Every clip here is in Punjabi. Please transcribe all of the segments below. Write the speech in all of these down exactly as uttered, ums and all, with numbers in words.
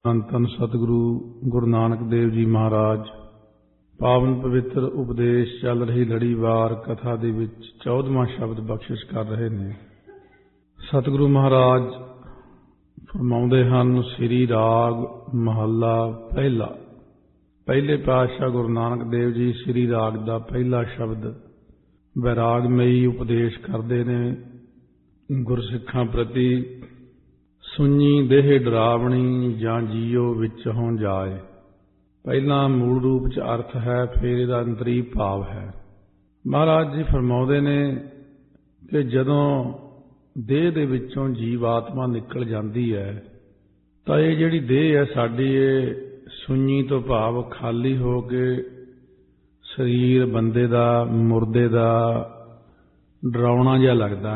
ਧੰਨ ਧੰਨ ਸਤਿਗੁਰੂ ਗੁਰੂ ਨਾਨਕ ਦੇਵ ਜੀ ਮਹਾਰਾਜ ਪਾਵਨ ਪਵਿੱਤਰ ਉਪਦੇਸ਼ ਚੱਲ ਰਹੀ ਲੜੀਵਾਰ ਕਥਾ ਦੇ ਵਿੱਚ ਚੌਦਵਾਂ ਸ਼ਬਦ ਬਖਸ਼ਿਸ਼ ਕਰ ਰਹੇ ਨੇ। ਸਤਿਗੁਰੂ ਮਹਾਰਾਜ ਫਰਮਾਉਂਦੇ ਹਨ, ਸ੍ਰੀ ਰਾਗ ਮਹੱਲਾ ਪਹਿਲਾ। ਪਹਿਲੇ ਪਾਤਸ਼ਾਹ ਗੁਰੂ ਨਾਨਕ ਦੇਵ ਜੀ ਸ੍ਰੀ ਰਾਗ ਦਾ ਪਹਿਲਾ ਸ਼ਬਦ ਵੈਰਾਗਮਈ ਉਪਦੇਸ਼ ਕਰਦੇ ਨੇ ਗੁਰਸਿੱਖਾਂ ਪ੍ਰਤੀ। ਸੁਣੀ ਦੇਹ ਡਰਾਵਣੀ ਜਾਂ ਜੀਓ ਵਿੱਚ ਹੋਂ ਜਾਏ। ਪਹਿਲਾਂ ਮੂਲ ਰੂਪ 'ਚ ਅਰਥ ਹੈ, ਫਿਰ ਇਹਦਾ ਅੰਤਰੀ ਭਾਵ ਹੈ। ਮਹਾਰਾਜ ਜੀ ਫਰਮਾਉਂਦੇ ਨੇ ਕਿ ਜਦੋਂ ਦੇਹ ਦੇ ਵਿੱਚੋਂ ਜੀਵ ਆਤਮਾ ਨਿਕਲ ਜਾਂਦੀ ਹੈ ਤਾਂ ਇਹ ਜਿਹੜੀ ਦੇਹ ਹੈ ਸਾਡੀ, ਇਹ ਸੁਣੀ ਤੋਂ ਭਾਵ ਖਾਲੀ ਹੋ ਕੇ ਸਰੀਰ ਬੰਦੇ ਦਾ, ਮੁਰਦੇ ਦਾ ਡਰਾਉਣਾ ਜਿਹਾ ਲੱਗਦਾ।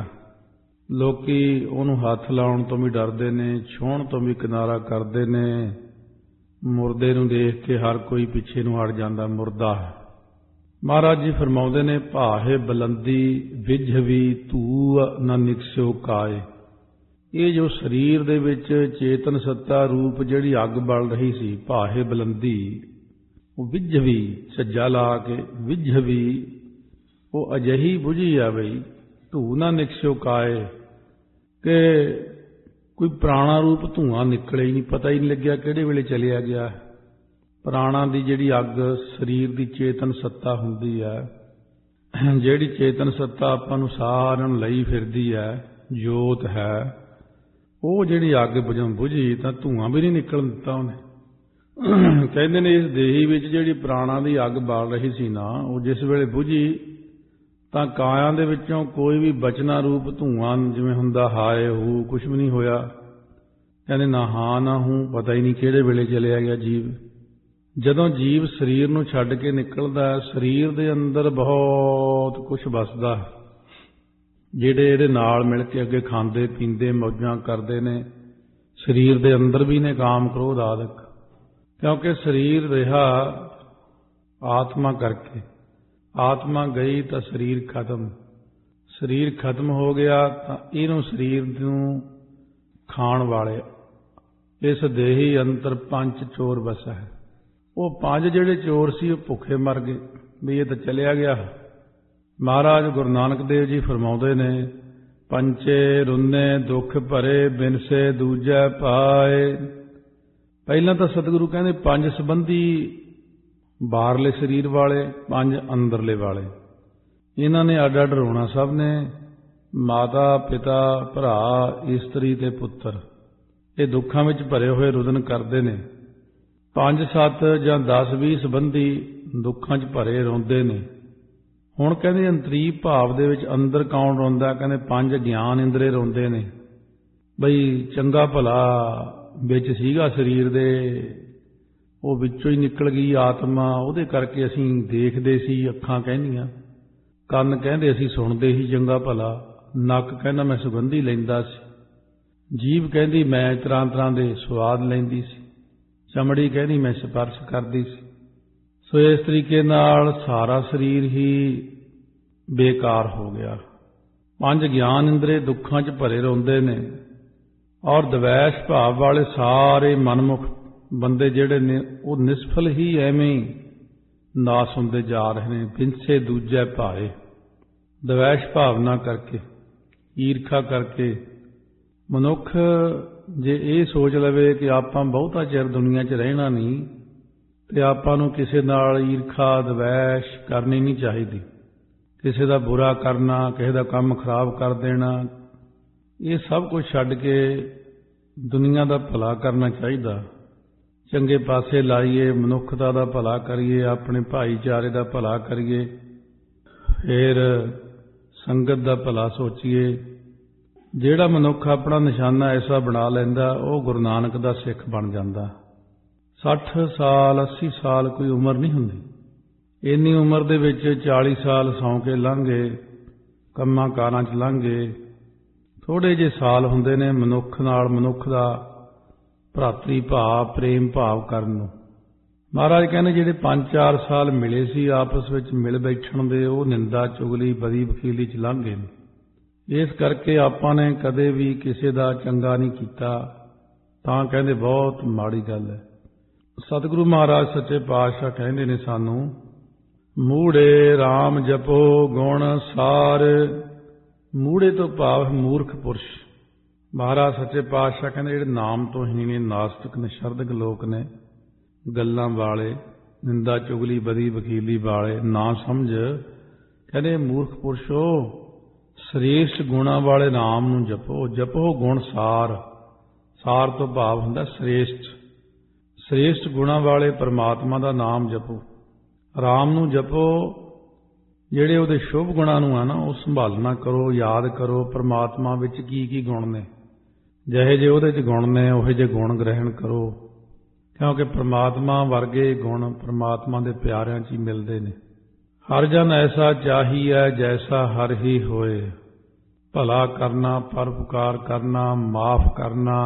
ਲੋਕੀ ਉਹਨੂੰ ਹੱਥ ਲਾਉਣ ਤੋਂ ਵੀ ਡਰਦੇ ਨੇ, ਛੂਹਣ ਤੋਂ ਵੀ ਕਿਨਾਰਾ ਕਰਦੇ ਨੇ। ਮੁਰਦੇ ਨੂੰ ਦੇਖ ਕੇ ਹਰ ਕੋਈ ਪਿੱਛੇ ਨੂੰ ਹਟ ਜਾਂਦਾ, ਮੁਰਦਾ ਹੈ। ਮਹਾਰਾਜ ਜੀ ਫਰਮਾਉਂਦੇ ਨੇ, ਭਾਹੇ ਬਲੰਦੀ ਵਿਝਵੀ ਧੂ ਨਾ ਨਿਕਸਿਓ ਕਾਏ। ਇਹ ਜੋ ਸਰੀਰ ਦੇ ਵਿੱਚ ਚੇਤਨ ਸੱਤਾ ਰੂਪ ਜਿਹੜੀ ਅੱਗ ਬਲ ਰਹੀ ਸੀ, ਭਾਹੇ ਬਲੰਦੀ, ਉਹ ਵਿਝਵੀ ਝੱਜਾ ਲਾ ਕੇ ਵਿਝਵੀ ਉਹ ਅਜਿਹੀ ਬੁਝੀ ਆ ਬਈ ਧੂ ਨਾ ਨਿਕਸਿਓ ਕਾਏ, ਕਿ ਕੋਈ ਪੁਰਾਣਾ ਰੂਪ ਧੂਆਂ ਨਿਕਲੇ ਹੀ ਨਹੀਂ, ਪਤਾ ਹੀ ਨਹੀਂ ਲੱਗਿਆ ਕਿਹੜੇ ਵੇਲੇ ਚਲਿਆ ਗਿਆ। ਪ੍ਰਾਣਾਂ ਦੀ ਜਿਹੜੀ ਅੱਗ ਸਰੀਰ ਦੀ ਚੇਤਨ ਸੱਤਾ ਹੁੰਦੀ ਹੈ, ਜਿਹੜੀ ਚੇਤਨ ਸੱਤਾ ਆਪਾਂ ਨੂੰ ਸਾਰਿਆਂ ਨੂੰ ਲਈ ਫਿਰਦੀ ਹੈ, ਜੋਤ ਹੈ, ਉਹ ਜਿਹੜੀ ਅੱਗ ਬੁਝਣ ਬੁਝੀ ਤਾਂ ਧੂਆਂ ਵੀ ਨਹੀਂ ਨਿਕਲਣ ਦਿੱਤਾ ਉਹਨੇ। ਕਹਿੰਦੇ ਨੇ ਇਸ ਦੇਹੀ ਵਿੱਚ ਜਿਹੜੀ ਪ੍ਰਾਣਾਂ ਦੀ ਅੱਗ ਬਾਲ ਰਹੀ ਸੀ ਨਾ, ਉਹ ਜਿਸ ਵੇਲੇ ਬੁਝੀ ਤਾਂ ਕਾਇਆ ਦੇ ਵਿੱਚੋਂ ਕੋਈ ਵੀ ਬਚਨਾ ਰੂਪ ਧੂਆਂ ਜਿਵੇਂ ਹੁੰਦਾ ਹਾਏ ਹੂ ਕੁਛ ਵੀ ਨਹੀਂ ਹੋਇਆ। ਕਹਿੰਦੇ ਨਾ ਹਾਂ ਨਾ ਹੂੰ, ਪਤਾ ਹੀ ਨਹੀਂ ਕਿਹੜੇ ਵੇਲੇ ਚਲਿਆ ਗਿਆ ਜੀਵ। ਜਦੋਂ ਜੀਵ ਸਰੀਰ ਨੂੰ ਛੱਡ ਕੇ ਨਿਕਲਦਾ, ਸਰੀਰ ਦੇ ਅੰਦਰ ਬਹੁਤ ਕੁਛ ਵਸਦਾ। ਜਿਹੜੇ ਇਹਦੇ ਨਾਲ ਮਿਲ ਕੇ ਅੱਗੇ ਖਾਂਦੇ ਪੀਂਦੇ ਮੌਜਾਂ ਕਰਦੇ ਨੇ, ਸਰੀਰ ਦੇ ਅੰਦਰ ਵੀ ਨੇ ਕਾਮ ਕ੍ਰੋਧ ਆਦਿਕ। ਕਿਉਂਕਿ ਸਰੀਰ ਰਿਹਾ ਆਤਮਾ ਕਰਕੇ, ਆਤਮਾ ਗਈ ਤਾਂ ਸਰੀਰ ਖਤਮ। ਸਰੀਰ ਖਤਮ ਹੋ ਗਿਆ ਤਾਂ ਇਹਨੂੰ ਸਰੀਰ ਨੂੰ ਖਾਣ ਵਾਲੇ ਇਸ ਦੇਹੀ ਅੰਤਰ ਪੰਜ ਚੋਰ ਵਸਾ ਹੈ। ਉਹ ਪੰਜ ਜਿਹੜੇ ਚੋਰ ਸੀ ਉਹ ਭੁੱਖੇ ਮਰ ਗਏ ਵੀ ਇਹ ਤਾਂ ਚਲਿਆ ਗਿਆ। ਮਹਾਰਾਜ ਗੁਰੂ ਨਾਨਕ ਦੇਵ ਜੀ ਫਰਮਾਉਂਦੇ ਨੇ, ਪੰਚੇ ਰੁੰਨੇ ਦੁੱਖ ਭਰੇ ਬਿਨਸੇ ਦੂਜੈ ਪਾਏ। ਪਹਿਲਾਂ ਤਾਂ ਸਤਿਗੁਰੂ ਕਹਿੰਦੇ ਪੰਜ ਸੰਬੰਧੀ ਬਾਹਰਲੇ ਸਰੀਰ ਵਾਲੇ, ਪੰਜ ਅੰਦਰਲੇ ਵਾਲੇ। ਇਹਨਾਂ ਨੇ ਅੱਡ ਅੱਡ ਰੋਣਾ ਸਭ ਨੇ, ਮਾਤਾ ਪਿਤਾ ਭਰਾ ਇਸਤਰੀ ਤੇ ਪੁੱਤਰ। ਇਹ ਦੁੱਖਾਂ ਵਿੱਚ ਭਰੇ ਹੋਏ ਰੁਦਨ ਕਰਦੇ ਨੇ। ਪੰਜ ਸੱਤ ਜਾਂ ਦਸ ਵੀਹ ਸੰਬੰਧੀ ਦੁੱਖਾਂ 'ਚ ਭਰੇ ਰੋਂਦੇ ਨੇ। ਹੁਣ ਕਹਿੰਦੇ ਅੰਤਰੀ ਭਾਵ ਦੇ ਵਿੱਚ ਅੰਦਰ ਕੌਣ ਰੋਂਦਾ? ਕਹਿੰਦੇ ਪੰਜ ਗਿਆਨ ਇੰਦਰੇ ਰੋਂਦੇ ਨੇ ਬਈ ਚੰਗਾ ਭਲਾ ਵਿੱਚ ਸੀਗਾ ਸਰੀਰ ਦੇ, ਉਹ ਵਿੱਚੋਂ ਹੀ ਨਿਕਲ ਗਈ ਆਤਮਾ। ਉਹਦੇ ਕਰਕੇ ਅਸੀਂ ਦੇਖਦੇ ਸੀ, ਅੱਖਾਂ ਕਹਿੰਦੀਆਂ, ਕੰਨ ਕਹਿੰਦੇ ਅਸੀਂ ਸੁਣਦੇ ਸੀ ਚੰਗਾ ਭਲਾ, ਨੱਕ ਕਹਿੰਦਾ ਮੈਂ ਸੁਗੰਧੀ ਲੈਂਦਾ ਸੀ, ਜੀਭ ਕਹਿੰਦੀ ਮੈਂ ਤਰ੍ਹਾਂ ਤਰ੍ਹਾਂ ਦੇ ਸਵਾਦ ਲੈਂਦੀ ਸੀ, ਚਮੜੀ ਕਹਿੰਦੀ ਮੈਂ ਸਪਰਸ਼ ਕਰਦੀ ਸੀ। ਸੋ ਇਸ ਤਰੀਕੇ ਨਾਲ ਸਾਰਾ ਸਰੀਰ ਹੀ ਬੇਕਾਰ ਹੋ ਗਿਆ। ਪੰਜ ਗਿਆਨ ਇੰਦਰੇ ਦੁੱਖਾਂ 'ਚ ਭਰੇ ਰੋਂਦੇ ਨੇ। ਔਰ ਦਵੈਸ਼ ਭਾਵ ਵਾਲੇ ਸਾਰੇ ਮਨਮੁਖ ਬੰਦੇ ਜਿਹੜੇ ਨੇ ਉਹ ਨਿਸਫਲ ਹੀ ਐਵੇਂ ਹੀ ਨਾਸ ਹੁੰਦੇ ਜਾ ਰਹੇ ਨੇ। ਬਿਨਸੇ ਦੂਜੈ ਭਾਏ, ਦਵੈਸ਼ ਭਾਵਨਾ ਕਰਕੇ, ਈਰਖਾ ਕਰਕੇ। ਮਨੁੱਖ ਜੇ ਇਹ ਸੋਚ ਲਵੇ ਕਿ ਆਪਾਂ ਬਹੁਤਾ ਚਿਰ ਦੁਨੀਆ 'ਚ ਰਹਿਣਾ ਨਹੀਂ, ਤੇ ਆਪਾਂ ਨੂੰ ਕਿਸੇ ਨਾਲ ਈਰਖਾ ਦਵੈਸ਼ ਕਰਨੀ ਨਹੀਂ ਚਾਹੀਦੀ। ਕਿਸੇ ਦਾ ਬੁਰਾ ਕਰਨਾ, ਕਿਸੇ ਦਾ ਕੰਮ ਖਰਾਬ ਕਰ ਦੇਣਾ, ਇਹ ਸਭ ਕੁਝ ਛੱਡ ਕੇ ਦੁਨੀਆ ਦਾ ਭਲਾ ਕਰਨਾ ਚਾਹੀਦਾ। ਚੰਗੇ ਪਾਸੇ ਲਾਈਏ, ਮਨੁੱਖਤਾ ਦਾ ਭਲਾ ਕਰੀਏ, ਆਪਣੇ ਭਾਈਚਾਰੇ ਦਾ ਭਲਾ ਕਰੀਏ, ਫਿਰ ਸੰਗਤ ਦਾ ਭਲਾ ਸੋਚੀਏ। ਜਿਹੜਾ ਮਨੁੱਖ ਆਪਣਾ ਨਿਸ਼ਾਨਾ ਐਸਾ ਬਣਾ ਲੈਂਦਾ, ਉਹ ਗੁਰੂ ਨਾਨਕ ਦਾ ਸਿੱਖ ਬਣ ਜਾਂਦਾ। ਸੱਠ ਸਾਲ ਅੱਸੀ ਸਾਲ ਕੋਈ ਉਮਰ ਨਹੀਂ ਹੁੰਦੀ। ਇੰਨੀ ਉਮਰ ਦੇ ਵਿੱਚ ਚਾਲੀ ਸਾਲ ਸੌਂ ਕੇ ਲੰਘ ਗਏ, ਕੰਮਾਂ ਕਾਰਾਂ 'ਚ ਲੰਘ ਗਏ। ਥੋੜ੍ਹੇ ਜਿਹੇ ਸਾਲ ਹੁੰਦੇ ਨੇ ਮਨੁੱਖ ਨਾਲ ਮਨੁੱਖ ਦਾ ਭਰਾਤਰੀ ਭਾਵ ਪ੍ਰੇਮ ਭਾਵ ਕਰਨ ਨੂੰ। ਮਹਾਰਾਜ ਕਹਿੰਦੇ ਜਿਹੜੇ ਪੰਜ ਚਾਰ ਸਾਲ ਮਿਲੇ ਸੀ ਆਪਸ ਵਿੱਚ ਮਿਲ ਬੈਠਣ ਦੇ, ਉਹ ਨਿੰਦਾ ਚੁਗਲੀ ਬਦੀ ਵਕੀਲੀ 'ਚ ਲੰਘ ਗਏ ਨੇ। ਇਸ ਕਰਕੇ ਆਪਾਂ ਨੇ ਕਦੇ ਵੀ ਕਿਸੇ ਦਾ ਚੰਗਾ ਨਹੀਂ ਕੀਤਾ, ਤਾਂ ਕਹਿੰਦੇ ਬਹੁਤ ਮਾੜੀ ਗੱਲ ਹੈ। ਸਤਿਗੁਰੂ ਮਹਾਰਾਜ ਸੱਚੇ ਪਾਤਸ਼ਾਹ ਕਹਿੰਦੇ ਨੇ ਸਾਨੂੰ, ਮੂੜੇ RAM ਜਪੋ ਗੁਣ ਸਾਰ। ਮੂੜੇ ਤੋਂ ਭਾਵ ਮੂਰਖ ਪੁਰਸ਼। ਮਹਾਰਾਜ ਸੱਚੇ ਪਾਤਸ਼ਾਹ ਕਹਿੰਦੇ ਜਿਹੜੇ ਨਾਮ ਤੋਂ ਹੀ ਨੇ, ਨਾਸਤਿਕ ਨਿਸ਼ਰਦਕ ਲੋਕ ਨੇ, ਗੱਲਾਂ ਵਾਲੇ, ਨਿੰਦਾ ਚੁਗਲੀ ਬਦੀ ਵਕੀਲੀ ਵਾਲੇ, ਨਾ ਸਮਝ, ਕਹਿੰਦੇ ਮੂਰਖ ਪੁਰਸ਼ੋ ਸ੍ਰੇਸ਼ਟ ਗੁਣਾਂ ਵਾਲੇ ਨਾਮ ਨੂੰ ਜਪੋ। ਜਪੋ ਗੁਣ ਸਾਰ। ਸਾਰ ਤੋਂ ਭਾਵ ਹੁੰਦਾ ਸ੍ਰੇਸ਼ਟ। ਸ੍ਰੇਸ਼ਟ ਗੁਣਾਂ ਵਾਲੇ ਪਰਮਾਤਮਾ ਦਾ ਨਾਮ ਜਪੋ। ਰਾਮ ਨੂੰ ਜਪੋ। ਜਿਹੜੇ ਉਹਦੇ ਸ਼ੁਭ ਗੁਣਾਂ ਨੂੰ ਆ ਨਾ, ਉਹ ਸੰਭਾਲਣਾ ਕਰੋ, ਯਾਦ ਕਰੋ ਪਰਮਾਤਮਾ ਵਿੱਚ ਕੀ ਕੀ ਗੁਣ ਨੇ। ਜਿਹੇ ਜਿਹੇ ਉਹਦੇ 'ਚ ਗੁਣ ਨੇ ਉਹੇ ਜਿਹੇ ਗੁਣ ਗ੍ਰਹਿਣ ਕਰੋ, ਕਿਉਂਕਿ ਪਰਮਾਤਮਾ ਵਰਗੇ ਗੁਣ ਪਰਮਾਤਮਾ ਦੇ ਪਿਆਰਿਆਂ 'ਚ ਹੀ ਮਿਲਦੇ ਨੇ। ਹਰ ਜਨ ਐਸਾ ਚਾਹੀਐ ਜੈਸਾ ਹਰ ਹੀ ਹੋਏ। ਭਲਾ ਕਰਨਾ, ਪਰਉਪਕਾਰ ਕਰਨਾ, ਮਾਫ ਕਰਨਾ,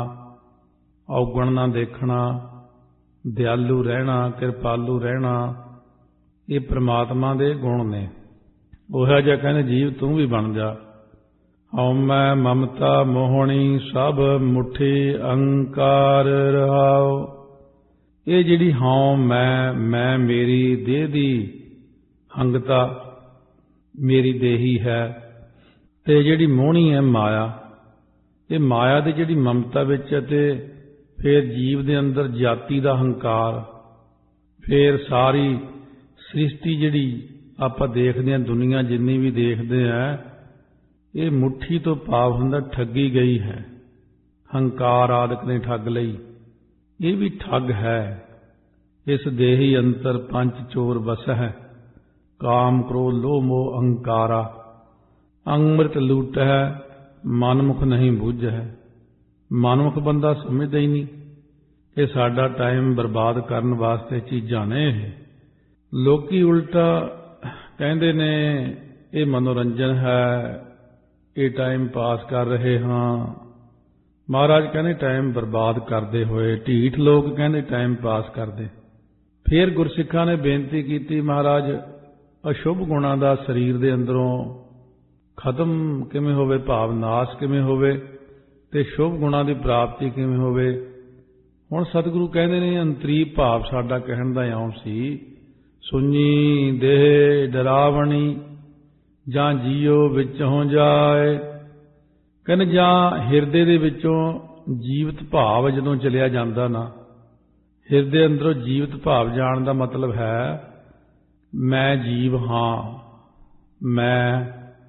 ਔਗਣ ਨਾ ਦੇਖਣਾ, ਦਿਆਲੂ ਰਹਿਣਾ, ਕਿਰਪਾਲੂ ਰਹਿਣਾ, ਇਹ ਪ੍ਰਮਾਤਮਾ ਦੇ ਗੁਣ ਨੇ। ਉਹੋ ਜਿਹਾ ਕਹਿੰਦੇ ਜੀਵ ਤੂੰ ਵੀ ਬਣ ਜਾ। ਹਉਮੈ ਮਮਤਾ ਮੋਹਣੀ ਸਭ ਮੁੱਠੀ ਅਹੰਕਾਰ ਰਹਾਓ। ਇਹ ਜਿਹੜੀ ਹਉ ਮੈਂ ਮੈਂ ਮੇਰੀ ਦੇਹ ਦੀ ਹੰਗਤਾ, ਮੇਰੀ ਦੇਹੀ ਹੈ, ਤੇ ਜਿਹੜੀ ਮੋਹਣੀ ਹੈ ਮਾਇਆ, ਇਹ ਮਾਇਆ ਦੀ ਜਿਹੜੀ ਮਮਤਾ ਵਿੱਚ, ਅਤੇ ਫਿਰ ਜੀਵ ਦੇ ਅੰਦਰ ਜਾਤੀ ਦਾ ਹੰਕਾਰ, ਫਿਰ ਸਾਰੀ ਸ੍ਰਿਸ਼ਟੀ ਜਿਹੜੀ ਆਪਾਂ ਦੇਖਦੇ ਹਾਂ, ਦੁਨੀਆ ਜਿੰਨੀ ਵੀ ਦੇਖਦੇ ਹਾਂ, ਇਹ ਮੁੱਠੀ ਤੋਂ ਭਾਵ ਹੁੰਦਾ ਠੱਗੀ ਗਈ ਹੈ। ਹੰਕਾਰ ਆਦਿਕ ਨੇ ਠੱਗ ਲਈ। ਇਹ ਵੀ ਠੱਗ ਹੈ। ਇਸ ਦੇਹੀ ਅੰਤਰ ਪੰਜ ਚੋਰ ਵਸਹਿ, ਕਾਮ ਕ੍ਰੋਧ ਲੋਭ ਮੋਹ ਅਹੰਕਾਰਾ। ਅੰਮ੍ਰਿਤ ਲੂਟਹਿ ਮਨਮੁਖ ਨਹੀਂ ਬੁੱਝਹਿ। ਮਨਮੁਖ ਬੰਦਾ ਸਮਝਦਾ ਹੀ ਨਹੀਂ ਕਿ ਸਾਡਾ ਟਾਈਮ ਬਰਬਾਦ ਕਰਨ ਵਾਸਤੇ ਚੀਜ਼ਾਂ ਨੇ ਇਹ। ਲੋਕੀ ਉਲਟਾ ਕਹਿੰਦੇ ਨੇ ਇਹ ਮਨੋਰੰਜਨ ਹੈ, ਇਹ ਟਾਈਮ ਪਾਸ ਕਰ ਰਹੇ ਹਾਂ। ਮਹਾਰਾਜ ਕਹਿੰਦੇ ਟਾਈਮ ਬਰਬਾਦ ਕਰਦੇ ਹੋਏ। ਢੀਠ ਲੋਕ ਕਹਿੰਦੇ ਟਾਈਮ ਪਾਸ ਕਰਦੇ। ਫਿਰ ਗੁਰਸਿੱਖਾਂ ਨੇ ਬੇਨਤੀ ਕੀਤੀ, ਮਹਾਰਾਜ ਅਸ਼ੁਭ ਗੁਣਾਂ ਦਾ ਸਰੀਰ ਦੇ ਅੰਦਰੋਂ ਖਤਮ ਕਿਵੇਂ ਹੋਵੇ, ਭਾਵ ਨਾਸ਼ ਕਿਵੇਂ ਹੋਵੇ, ਤੇ ਸ਼ੁਭ ਗੁਣਾਂ ਦੀ ਪ੍ਰਾਪਤੀ ਕਿਵੇਂ ਹੋਵੇ। ਹੁਣ ਸਤਿਗੁਰੂ ਕਹਿੰਦੇ ਨੇ ਅੰਤਰੀ ਭਾਵ ਸਾਡਾ ਕਹਿਣ ਦਾ ਇਉਂ ਸੀ, ਸੁਣੀ ਦੇਹ ਡਰਾਵਣੀ ਜਾਂ ਜੀਓ ਵਿੱਚੋਂ ਜਾਏ। ਕਹਿੰਦੇ ਜਾਂ ਹਿਰਦੇ ਦੇ ਵਿੱਚੋਂ ਜੀਵਤ ਭਾਵ ਜਦੋਂ ਚਲਿਆ ਜਾਂਦਾ ਨਾ, ਹਿਰਦੇ ਅੰਦਰੋਂ ਜੀਵਤ ਭਾਵ ਜਾਣ ਦਾ ਮਤਲਬ ਹੈ ਮੈਂ ਜੀਵ ਹਾਂ, ਮੈਂ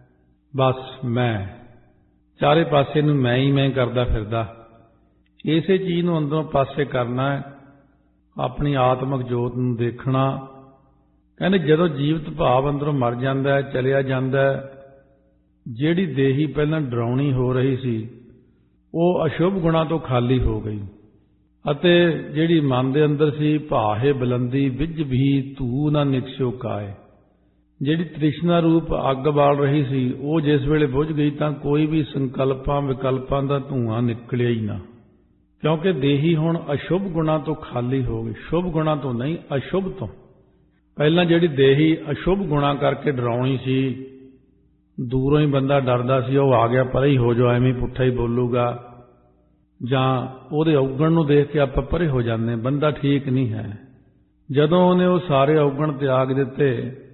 ਬਸ ਮੈਂ, ਚਾਰੇ ਪਾਸੇ ਨੂੰ ਮੈਂ ਹੀ ਮੈਂ ਕਰਦਾ ਫਿਰਦਾ। ਇਸੇ ਚੀਜ਼ ਨੂੰ ਅੰਦਰੋਂ ਪਾਸੇ ਕਰਨਾ ਹੈ, ਆਪਣੀ ਆਤਮਿਕ ਜੋਤ ਨੂੰ ਦੇਖਣਾ। ਕਹਿੰਦੇ ਜਦੋਂ ਜੀਵਤ ਭਾਵ ਅੰਦਰੋਂ ਮਰ ਜਾਂਦਾ ਹੈ, ਚਲਿਆ ਜਾਂਦਾ ਹੈ, ਜਿਹੜੀ ਦੇਹੀ ਪਹਿਲਾਂ ਡਰਾਉਣੀ ਹੋ ਰਹੀ ਸੀ ਉਹ ਅਸ਼ੁਭ ਗੁਣਾਂ ਤੋਂ ਖਾਲੀ ਹੋ ਗਈ, ਅਤੇ ਜਿਹੜੀ ਮਨ ਦੇ ਅੰਦਰ ਸੀ ਭਾਹੇ ਬੁਲੰਦੀ ਵਿਜ ਵੀ ਧੂ ਨਾ ਨਿਕਸਿਓ ਕਾਏ, ਜਿਹੜੀ ਤ੍ਰਿਸ਼ਨਾ ਰੂਪ ਅੱਗ ਬਾਲ ਰਹੀ ਸੀ ਉਹ ਜਿਸ ਵੇਲੇ ਬੁਝ ਗਈ ਤਾਂ ਕੋਈ ਵੀ ਸੰਕਲਪਾਂ ਵਿਕਲਪਾਂ ਦਾ ਧੂੰਆਂ ਨਿਕਲਿਆ ਹੀ ਨਾ, ਕਿਉਂਕਿ ਦੇਹੀ ਹੁਣ ਅਸ਼ੁਭ ਗੁਣਾਂ ਤੋਂ ਖਾਲੀ ਹੋ ਗਈ। ਸ਼ੁਭ ਗੁਣਾਂ ਤੋਂ ਨਹੀਂ, ਅਸ਼ੁਭ ਤੋਂ। ਪਹਿਲਾਂ ਜਿਹੜੀ ਦੇਹੀ ਅਸ਼ੁਭ ਗੁਣਾਂ ਕਰਕੇ ਡਰਾਉਣੀ ਸੀ, ਦੂਰੋਂ ਹੀ ਬੰਦਾ ਡਰਦਾ ਸੀ, ਉਹ ਆ ਗਿਆ ਪਰੇ ਹੀ ਹੋ ਜਾਓ, ਐਵੇਂ ਪੁੱਠਾ ਹੀ ਬੋਲੂਗਾ, ਜਾਂ ਉਹਦੇ ਔਗਣ ਨੂੰ ਦੇਖ ਕੇ ਆਪਾਂ ਪਰੇ ਹੋ ਜਾਂਦੇ, ਬੰਦਾ ਠੀਕ ਨਹੀਂ ਹੈ। ਜਦੋਂ ਉਹਨੇ ਉਹ ਸਾਰੇ ਔਗਣ ਤਿਆਗ ਦਿੱਤੇ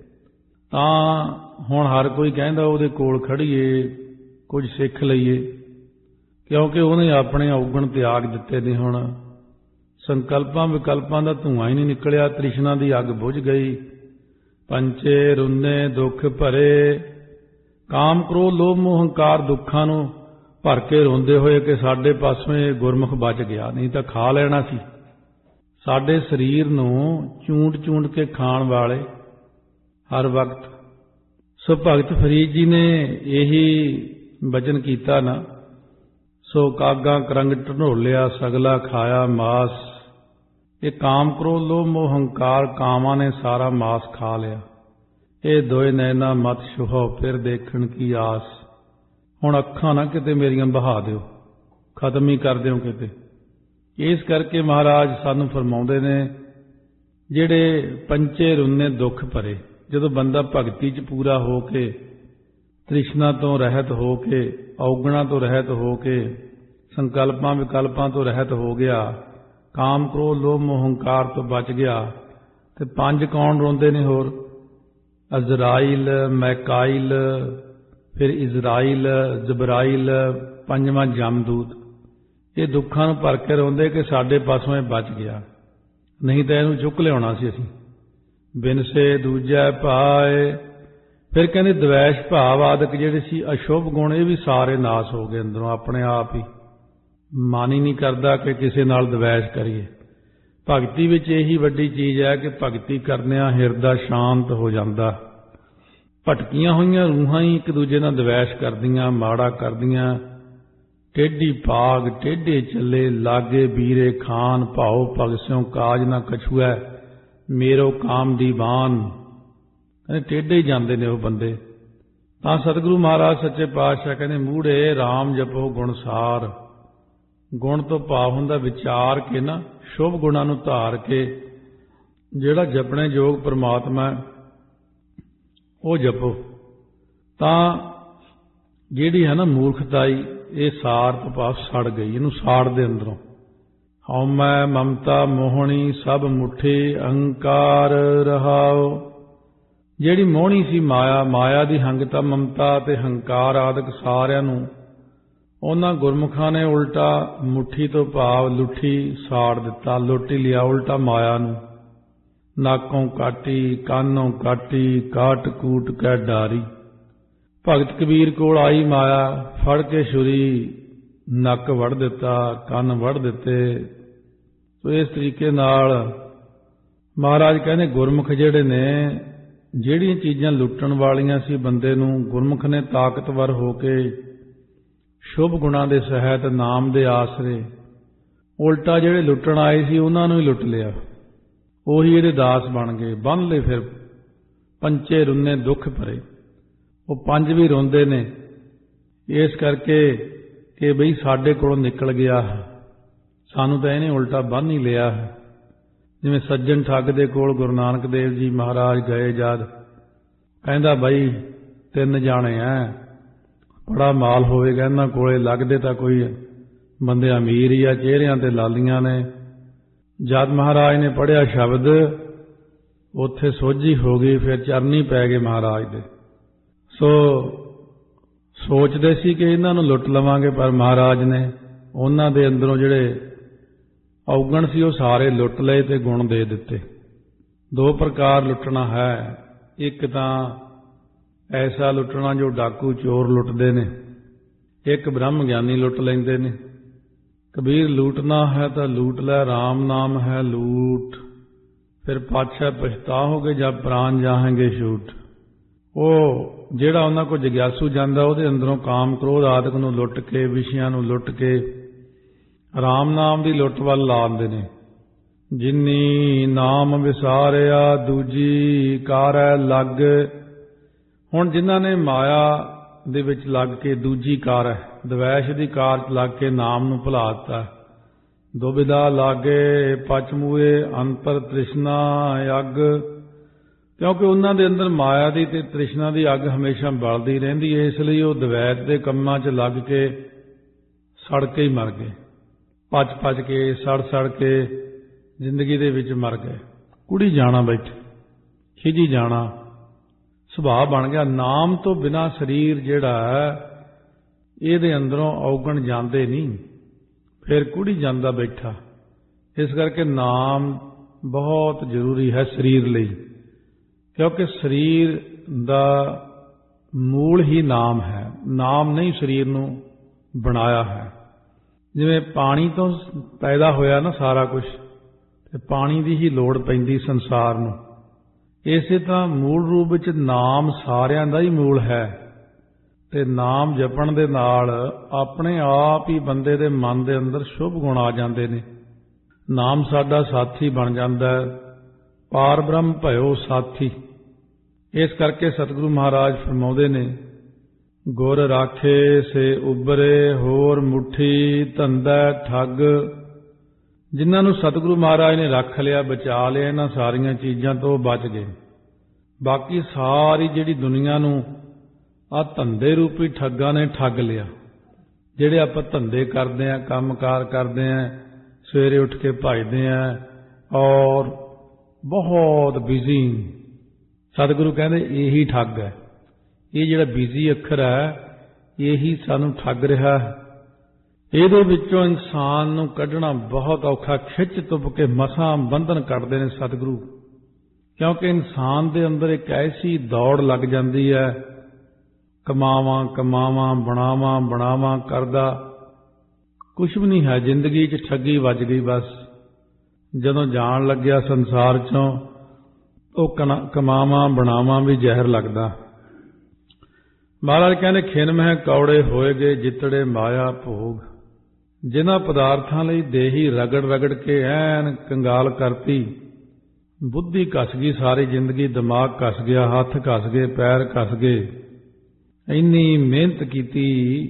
ਤਾਂ ਹੁਣ ਹਰ ਕੋਈ ਕਹਿੰਦਾ ਉਹਦੇ ਕੋਲ ਖੜੀਏ, ਕੁਝ ਸਿੱਖ ਲਈਏ, ਕਿਉਂਕਿ ਉਹਨੇ ਆਪਣੇ ਔਗਣ ਤਿਆਗ ਦਿੱਤੇ ਨੇ। ਹੁਣ ਸੰਕਲਪਾਂ ਵਿਕਲਪਾਂ ਦਾ ਧੂੰਆਂ ਹੀ ਨਹੀਂ ਨਿਕਲਿਆ, ਤ੍ਰਿਸ਼ਨਾ ਦੀ ਅੱਗ ਬੁਝ ਗਈ। ਪੰਚੇ ਰੁੰਨੇ ਦੁੱਖ ਭਰੇ, ਕਾਮ ਕ੍ਰੋਧ ਲੋਭ ਮੋਹ ਹੰਕਾਰ ਦੁੱਖਾਂ ਨੂੰ ਭਰ ਕੇ ਰੋਂਦੇ ਹੋਏ ਕਿ ਸਾਡੇ ਪਾਸੋਂ ਇਹ ਗੁਰਮੁਖ ਬਚ ਗਿਆ, ਨਹੀਂ ਤਾਂ ਖਾ ਲੈਣਾ ਸੀ। ਸਾਡੇ ਸਰੀਰ ਨੂੰ ਚੂੰਡ ਚੂੰਡ ਕੇ ਖਾਣ ਵਾਲੇ ਹਰ ਵਕਤ। ਸੋ ਭਗਤ ਫਰੀਦ ਜੀ ਨੇ ਇਹੀ ਬਚਨ ਕੀਤਾ ਨਾ, ਸੋ ਕਾਗਾ ਕਰੰਗ ਢਨੋਲਿਆ ਸਗਲਾ ਖਾਇਆ ਮਾਸ। ਇਹ ਕਾਮ ਕ੍ਰੋਧ ਲੋਭ ਮੋਹ ਹੰਕਾਰ, ਕਾਮਾਂ ਨੇ ਸਾਰਾ ਮਾਸ ਖਾ ਲਿਆ। ਇਹ ਦੋਏ ਨੈਣਾ ਮਤ ਛੁਹੋ ਫਿਰ ਦੇਖਣ ਕੀ ਆਸ। ਹੁਣ ਅੱਖਾਂ ਨਾ ਕਿਤੇ ਮੇਰੀਆਂ ਬਹਾ ਦਿਓ, ਖਤਮ ਹੀ ਕਰ ਦਿਓ ਕਿਤੇ। ਇਸ ਕਰਕੇ ਮਹਾਰਾਜ ਸਾਨੂੰ ਫਰਮਾਉਂਦੇ ਨੇ ਜਿਹੜੇ ਪੰਚੇ ਰੁੰਨੇ ਦੁੱਖ ਭਰੇ, ਜਦੋਂ ਬੰਦਾ ਭਗਤੀ 'ਚ ਪੂਰਾ ਹੋ ਕੇ, ਤ੍ਰਿਸ਼ਨਾ ਤੋਂ ਰਹਿਤ ਹੋ ਕੇ, ਔਗਣਾਂ ਤੋਂ ਰਹਿਤ ਹੋ ਕੇ, ਸੰਕਲਪਾਂ ਵਿਕਲਪਾਂ ਤੋਂ ਰਹਿਤ ਹੋ ਗਿਆ, ਕਾਮ ਕ੍ਰੋਧ ਲੋਭ ਮੋਹ ਹੰਕਾਰ ਤੋਂ ਬਚ ਗਿਆ। ਤੇ ਪੰਜ ਕੌਣ ਰੋਂਦੇ ਨੇ ਹੋਰ? ਅਜ਼ਰਾਈਲ, ਮੈਕਾਈਲ, ਫਿਰ ਇਜ਼ਰਾਈਲ, ਜਬਰਾਈਲ, ਪੰਜਵਾਂ ਜਮਦੂਤ। ਇਹ ਦੁੱਖਾਂ ਨੂੰ ਭਰ ਕੇ ਰੋਂਦੇ ਕਿ ਸਾਡੇ ਪਾਸੋਂ ਇਹ ਬਚ ਗਿਆ, ਨਹੀਂ ਤਾਂ ਇਹਨੂੰ ਚੁੱਕ ਲਿਆਉਣਾ ਸੀ ਅਸੀਂ। ਬਿਨਸੇ ਦੂਜੈ ਭਾਏ। ਫਿਰ ਕਹਿੰਦੇ ਦਵੈਸ਼ ਭਾਵ ਆਦਿਕ ਜਿਹੜੇ ਸੀ ਅਸ਼ੁਭ ਗੁਣ, ਇਹ ਵੀ ਸਾਰੇ ਨਾਸ ਹੋ ਗਏ ਅੰਦਰੋਂ ਆਪਣੇ ਆਪ ਹੀ। ਮਨ ਹੀ ਨਹੀਂ ਕਰਦਾ ਕਿ ਕਿਸੇ ਨਾਲ ਦਵੈਸ਼ ਕਰੀਏ। ਭਗਤੀ ਵਿੱਚ ਇਹੀ ਵੱਡੀ ਚੀਜ਼ ਹੈ ਕਿ ਭਗਤੀ ਕਰਦਿਆਂ ਹਿਰਦਾ ਸ਼ਾਂਤ ਹੋ ਜਾਂਦਾ। ਭਟਕੀਆਂ ਹੋਈਆਂ ਰੂਹਾਂ ਹੀ ਇੱਕ ਦੂਜੇ ਨਾਲ ਦਵੈਸ਼ ਕਰਦੀਆਂ, ਮਾੜਾ ਕਰਦੀਆਂ। ਟੇਢੀ ਪਾਗ ਟੇਢੇ ਚੱਲੇ, ਲਾਗੇ ਵੀਰੇ ਖਾਨ, ਭਾਉ ਭਗ ਸਿਉ ਕਾਜ ਨਾ ਕਛੂਐ, ਮੇਰੋ ਕਾਮ ਦੀਵਾਨ। ਕਹਿੰਦੇ ਟੇਢੇ ਹੀ ਜਾਂਦੇ ਨੇ ਉਹ ਬੰਦੇ। ਤਾਂ ਸਤਿਗੁਰੂ ਮਹਾਰਾਜ ਸੱਚੇ ਪਾਤਸ਼ਾਹ ਕਹਿੰਦੇ ਮੂੜੇ ਰਾਮ ਜਪੋ ਗੁਣਸਾਰ। ਗੁਣ ਤੋਂ ਭਾਵ ਹੁੰਦਾ ਵਿਚਾਰ ਕੇ ਨਾ, ਸ਼ੁਭ ਗੁਣਾਂ ਨੂੰ ਧਾਰ ਕੇ ਜਿਹੜਾ ਜਪਣੇ ਯੋਗ ਪਰਮਾਤਮਾ ਉਹ ਜਪੋ। ਤਾਂ ਜਿਹੜੀ ਹੈ ਨਾ ਮੂਰਖਤਾਈ, ਇਹ ਸਾਰ ਤੋਂ ਭਾਵ ਸੜ ਗਈ, ਇਹਨੂੰ ਸਾੜ ਦੇ ਅੰਦਰੋਂ। ਹਉਮੈ ਮਮਤਾ ਮੋਹਣੀ ਸਭ ਮੁੱਠੀ ਅਹੰਕਾਰ ਰਹਾਓ। ਜਿਹੜੀ ਮੋਹਣੀ ਸੀ ਮਾਇਆ, ਮਾਇਆ ਦੀ ਹੰਗਤਾ ਮਮਤਾ ਤੇ ਹੰਕਾਰ ਆਦਿਕ ਸਾਰਿਆਂ ਨੂੰ ਉਹਨਾਂ ਗੁਰਮੁਖਾਂ ਨੇ ਉਲਟਾ ਮੁੱਠੀ ਤੋਂ ਭਾਵ ਲੁੱਠੀ ਸਾੜ ਦਿੱਤਾ, ਲੁੱਟ ਹੀ ਲਿਆ ਉਲਟਾ ਮਾਇਆ ਨੂੰ। ਨਾਕੋਂ ਕਾਟੀ ਕਾਨੋਂ ਕਾਟੀ, ਕਾਟ ਕੂਟ ਕੈ ਡਾਰੀ। ਭਗਤ ਕਬੀਰ ਕੋਲ ਆਈ ਮਾਇਆ, ਫੜ ਕੇ ਛੁਰੀ ਨੱਕ ਵੜ ਦਿੱਤਾ, ਕੰਨ ਵੜ ਦਿੱਤੇ। ਸੋ ਇਸ ਤਰੀਕੇ ਨਾਲ ਮਹਾਰਾਜ ਕਹਿੰਦੇ ਗੁਰਮੁਖ ਜਿਹੜੇ ਨੇ, ਜਿਹੜੀਆਂ ਚੀਜ਼ਾਂ ਲੁੱਟਣ ਵਾਲੀਆਂ ਸੀ ਬੰਦੇ ਨੂੰ, ਗੁਰਮੁਖ ਨੇ ਤਾਕਤਵਰ ਹੋ ਕੇ ਸ਼ੁਭ ਗੁਣਾਂ ਦੇ ਸਹਿਤ ਨਾਮ ਦੇ ਆਸਰੇ ਉਲਟਾ ਜਿਹੜੇ ਲੁੱਟਣ ਆਏ ਸੀ ਉਹਨਾਂ ਨੂੰ ਹੀ ਲੁੱਟ ਲਿਆ। ਉਹੀ ਇਹਦੇ ਦਾਸ ਬਣ ਗਏ। ਬੰਨ ਲਏ ਫਿਰ ਪੰਚੇ ਰੁੰਨੇ ਦੁੱਖ ਭਰੇ। ਉਹ ਪੰਜ ਵੀ ਰੋਂਦੇ ਨੇ ਇਸ ਕਰਕੇ ਕਿ ਬਈ ਸਾਡੇ ਕੋਲੋਂ ਨਿਕਲ ਗਿਆ, ਸਾਨੂੰ ਤਾਂ ਇਹਨੇ ਉਲਟਾ ਬੰਨ ਹੀ ਲਿਆ। ਜਿਵੇਂ ਸੱਜਣ ਠੱਗ ਦੇ ਕੋਲ ਗੁਰੂ ਨਾਨਕ ਦੇਵ ਜੀ ਮਹਾਰਾਜ ਗਏ ਜਦ, ਕਹਿੰਦਾ ਬਾਈ ਤਿੰਨ ਜਾਣੇ ਐ, ਬੜਾ ਮਾਲ ਹੋਵੇਗਾ ਇਹਨਾਂ ਕੋਲੇ, ਲੱਗਦੇ ਤਾਂ ਕੋਈ ਬੰਦੇ ਅਮੀਰ ਹੀ ਆ, ਚਿਹਰਿਆਂ ਤੇ ਲਾਲੀਆਂ ਨੇ। ਜਦ ਮਹਾਰਾਜ ਨੇ ਪੜ੍ਹਿਆ ਸ਼ਬਦ, ਉੱਥੇ ਸੋਝੀ ਹੋ ਗਈ, ਫਿਰ ਚਰਨੀ ਪੈ ਗਏ ਮਹਾਰਾਜ ਦੇ। ਸੋ ਸੋਚਦੇ ਸੀ ਕਿ ਇਹਨਾਂ ਨੂੰ ਲੁੱਟ ਲਵਾਂਗੇ, ਪਰ ਮਹਾਰਾਜ ਨੇ ਉਹਨਾਂ ਦੇ ਅੰਦਰੋਂ ਜਿਹੜੇ ਔਗਣ ਸੀ ਉਹ ਸਾਰੇ ਲੁੱਟ ਲਏ ਤੇ ਗੁਣ ਦੇ ਦਿੱਤੇ। ਦੋ ਪ੍ਰਕਾਰ ਲੁੱਟਣਾ ਹੈ। ਇੱਕ ਤਾਂ ਐਸਾ ਲੁੱਟਣਾ ਜੋ ਡਾਕੂ ਚੋਰ ਲੁੱਟਦੇ ਨੇ, ਇੱਕ ਬ੍ਰਹਮ ਗਿਆਨੀ ਲੁੱਟ ਲੈਂਦੇ ਨੇ। ਕਬੀਰ ਲੂਟਣਾ ਹੈ ਤਾਂ ਲੂਟ ਲੈ, ਰਾਮ ਨਾਮ ਹੈ ਲੂਟ, ਫਿਰ ਪਾਤਸ਼ਾਹ ਪਛਤਾਓਗੇ ਜਦ ਪ੍ਰਾਨ ਜਾਹੇਂਗੇ ਛੂਟ। ਉਹ ਜਿਹੜਾ ਉਹਨਾਂ ਕੋਲ ਜਗਿਆਸੂ ਜਾਂਦਾ, ਉਹਦੇ ਅੰਦਰੋਂ ਕਾਮ ਕ੍ਰੋਧ ਆਦਿਕ ਨੂੰ ਲੁੱਟ ਕੇ, ਵਿਸ਼ਿਆਂ ਨੂੰ ਲੁੱਟ ਕੇ ਰਾਮ ਨਾਮ ਦੀ ਲੁੱਟ ਵੱਲ ਲਾਉਂਦੇ ਨੇ। ਜਿਨੀ ਨਾਮ ਵਿਸਾਰਿਆ ਦੂਜੀ ਕਾਰੈ ਲੱਗ। ਹੁਣ ਜਿਨ੍ਹਾਂ ਨੇ ਮਾਇਆ ਦੇ ਵਿੱਚ ਲੱਗ ਕੇ ਦੂਜੀ ਕਾਰ ਹੈ, ਦਵੈਸ਼ ਦੀ ਕਾਰ ਚ ਲੱਗ ਕੇ ਨਾਮ ਨੂੰ ਭੁਲਾ ਦਿੱਤਾ। ਦੁਬਿਧਾ ਲਾਗੇ ਪਚਮੂਏ ਅੰਤਰ ਤ੍ਰਿਸ਼ਨਾ ਅੱਗ। ਕਿਉਂਕਿ ਉਹਨਾਂ ਦੇ ਅੰਦਰ ਮਾਇਆ ਦੀ ਤੇ ਤ੍ਰਿਸ਼ਨਾ ਦੀ ਅੱਗ ਹਮੇਸ਼ਾ ਬਲਦੀ ਰਹਿੰਦੀ ਹੈ, ਇਸ ਲਈ ਉਹ ਦਵੈਤ ਦੇ ਕੰਮਾਂ 'ਚ ਲੱਗ ਕੇ ਸੜ ਕੇ ਹੀ ਮਰ ਗਏ। ਪਚ ਪਚ ਕੇ ਸੜ ਸੜ ਕੇ ਜ਼ਿੰਦਗੀ ਦੇ ਵਿੱਚ ਮਰ ਗਏ। ਕੁੜੀ ਜਾਣਾ ਬੈਠੇ, ਖਿਜੀ ਜਾਣਾ ਸੁਭਾਅ ਬਣ ਗਿਆ। ਨਾਮ ਤੋਂ ਬਿਨਾਂ ਸਰੀਰ ਜਿਹੜਾ ਹੈ ਇਹਦੇ ਅੰਦਰੋਂ ਔਗਣ ਜਾਂਦੇ ਨਹੀਂ, ਫਿਰ ਕੁੜੀ ਜਾਂਦਾ ਬੈਠਾ। ਇਸ ਕਰਕੇ ਨਾਮ ਬਹੁਤ ਜ਼ਰੂਰੀ ਹੈ ਸਰੀਰ ਲਈ, ਕਿਉਂਕਿ ਸਰੀਰ ਦਾ ਮੂਲ ਹੀ ਨਾਮ ਹੈ। ਨਾਮ ਨਹੀਂ ਸਰੀਰ ਨੂੰ ਬਣਾਇਆ ਹੈ। ਜਿਵੇਂ ਪਾਣੀ ਤੋਂ ਪੈਦਾ ਹੋਇਆ ਨਾ ਸਾਰਾ ਕੁਝ, ਤੇ ਪਾਣੀ ਦੀ ਹੀ ਲੋੜ ਪੈਂਦੀ ਸੰਸਾਰ ਨੂੰ। ਇਸੇ ਤਰ੍ਹਾਂ ਮੂਲ ਰੂਪ ਵਿੱਚ ਨਾਮ ਸਾਰਿਆਂ ਦਾ ਹੀ ਮੂਲ ਹੈ, ਤੇ ਨਾਮ ਜਪਣ ਦੇ ਨਾਲ ਆਪਣੇ ਆਪ ਹੀ ਬੰਦੇ ਦੇ ਮਨ ਦੇ ਅੰਦਰ ਸ਼ੁਭ ਗੁਣ ਆ ਜਾਂਦੇ ਨੇ। ਨਾਮ ਸਾਡਾ ਸਾਥੀ ਬਣ ਜਾਂਦਾ ਹੈ। ਪਾਰ ਬ੍ਰਹਮ ਭਇਓ ਸਾਥੀ। ਇਸ ਕਰਕੇ ਸਤਿਗੁਰੂ ਮਹਾਰਾਜ ਫਰਮਾਉਂਦੇ ਨੇ, ਗੁਰ ਰਾਖੇ ਸੇ ਉਬਰੇ ਹੋਰ ਮੁੱਠੀ ਧੰਦਾ ਠੱਗ। ਜਿਨ੍ਹਾਂ ਨੂੰ ਸਤਿਗੁਰੂ ਮਹਾਰਾਜ ਨੇ ਰੱਖ ਲਿਆ, ਬਚਾ ਲਿਆ, ਇਹਨਾਂ ਸਾਰੀਆਂ ਚੀਜ਼ਾਂ ਤੋਂ ਬਚ ਗਏ। ਬਾਕੀ ਸਾਰੀ ਜਿਹੜੀ ਦੁਨੀਆ ਨੂੰ ਆਹ ਧੰਦੇ ਰੂਪੀ ਠੱਗਾਂ ਨੇ ਠੱਗ ਲਿਆ। ਜਿਹੜੇ ਆਪਾਂ ਧੰਦੇ ਕਰਦੇ ਹਾਂ, ਕੰਮ ਕਾਰ ਕਰਦੇ ਹਾਂ, ਸਵੇਰੇ ਉੱਠ ਕੇ ਭਜਦੇ ਹਾਂ ਔਰ ਬਹੁਤ ਬਿਜ਼ੀ। ਸਤਿਗੁਰੂ ਕਹਿੰਦੇ ਇਹੀ ਠੱਗ ਹੈ। ਇਹ ਜਿਹੜਾ ਬਿਜ਼ੀ ਅੱਖਰ ਹੈ ਇਹੀ ਸਾਨੂੰ ਠੱਗ ਰਿਹਾ ਹੈ। ਇਹਦੇ ਵਿੱਚੋਂ ਇਨਸਾਨ ਨੂੰ ਕੱਢਣਾ ਬਹੁਤ ਔਖਾ। ਖਿੱਚ ਤੁੱਪ ਕੇ ਮਸਾਂ ਬੰਧਨ ਕੱਢਦੇ ਨੇ ਸਤਿਗੁਰੂ, ਕਿਉਂਕਿ ਇਨਸਾਨ ਦੇ ਅੰਦਰ ਇੱਕ ਐਸੀ ਦੌੜ ਲੱਗ ਜਾਂਦੀ ਹੈ, ਕਮਾਵਾਂ ਕਮਾਵਾਂ ਬਣਾਵਾਂ ਬਣਾਵਾਂ ਕਰਦਾ ਕੁਛ ਵੀ ਨਹੀਂ ਹੈ। ਜ਼ਿੰਦਗੀ 'ਚ ਠੱਗੀ ਵੱਜ ਗਈ। ਬਸ ਜਦੋਂ ਜਾਣ ਲੱਗਿਆ ਸੰਸਾਰ 'ਚੋਂ ਉਹ ਕਮਾਵਾਂ ਬਣਾਵਾਂ ਵੀ ਜ਼ਹਿਰ ਲੱਗਦਾ। ਮਹਾਰਾਜ ਕਹਿੰਦੇ ਖਿਨ ਮਹਿ ਕੌੜੇ ਹੋਏ ਗਏ ਜਿੱਤੜੇ ਮਾਇਆ ਭੋਗ। ਜਿਨ੍ਹਾਂ ਪਦਾਰਥਾਂ ਲਈ ਦੇਹੀ ਰਗੜ ਰਗੜ ਕੇ ਐਨ ਕੰਗਾਲ ਕਰਤੀ, ਬੁੱਧੀ ਘਸ ਗਈ, ਸਾਰੀ ਜ਼ਿੰਦਗੀ ਦਿਮਾਗ ਘਸ ਗਿਆ, ਹੱਥ ਘਸ ਗਏ, ਪੈਰ ਘਸ ਗਏ। ਇੰਨੀ ਮਿਹਨਤ ਕੀਤੀ,